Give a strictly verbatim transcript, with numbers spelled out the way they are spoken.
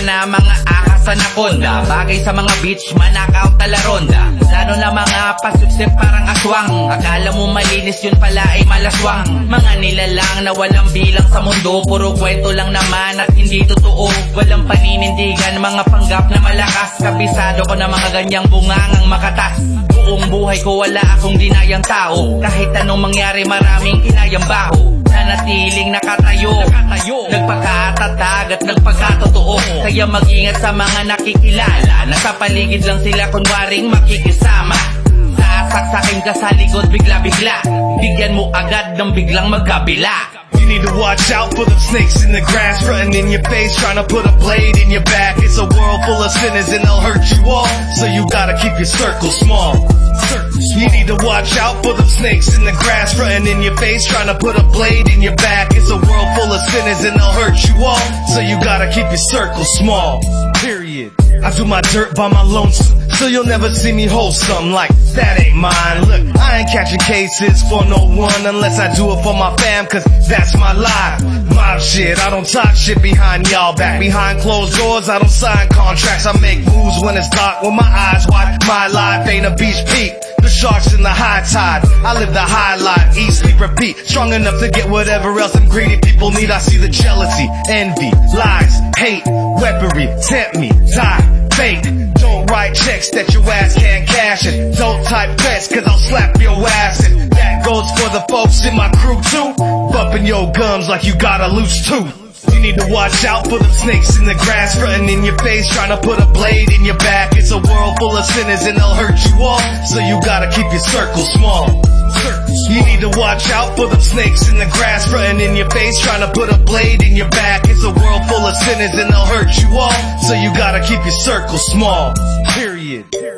na mga ahas anaconda. Bagay sa mga beach, manakaw talaronda. Lalo na mga pasuksip parang aswang. Akala mo malinis yun pala ay malaswang. Mga nilalang na walang bilang sa mundo. Puro kwento lang naman at hindi totoo. Walang paninindigan, mga panggap na malakas. Kabisado ko na mga ganyang bungangang makatas. Buong buhay ko wala akong dinayang tao. Kahit anong mangyari maraming inayang baho. Nanatiling nakatayo, nakatayo. Nagpakatatag at nagpakatotoo. Kaya mag-ingat sa mga nakikilala na sa paligid lang sila kunwaring makikisama. Sasaksakin ka sa likod bigla-bigla. Bigyan mo agad ng biglang magkabila. You need to watch out for the snakes in the grass, frontin' in your face, trying to put a blade in your back. It's a world full of sinners and they'll hurt you all, so you gotta keep your circle small. You need to watch out for the snakes in the grass, frontin' in your face, trying to put a blade in your back. It's a world full of sinners and they'll hurt you all, so you gotta keep your circle small. Period. I do my dirt by my lonesome, so you'll never see me wholesome. Like, that ain't mine. Look, I ain't catching cases for no one unless I do it for my fam, cause that's my life. Mob shit, I don't talk shit behind y'all back. Behind closed doors, I don't sign contracts. I make moves when it's dark with my eyes wide. My life ain't a beach peak. The sharks in the high tide. I live the high life, eat, sleep, repeat. Strong enough to get whatever else them greedy people need. I see the jealousy, envy, lies, hate, weaponry, tempt me, die, fake. Don't write checks that your ass can't cash it. Don't type threats cause I'll slap your ass. And that goes for the folks in my crew too. Bumping your gums like you got a loose tooth. You need to watch out for the snakes in the grass, frontin' in your face, trying to put a blade in your back. It's a world full of sinners and they'll hurt you all, so you gotta keep your circle small. You need to watch out for the snakes in the grass, frontin' in your face, trying to put a blade in your back. It's a world full of sinners and they'll hurt you all, so you gotta keep your circle small. Period.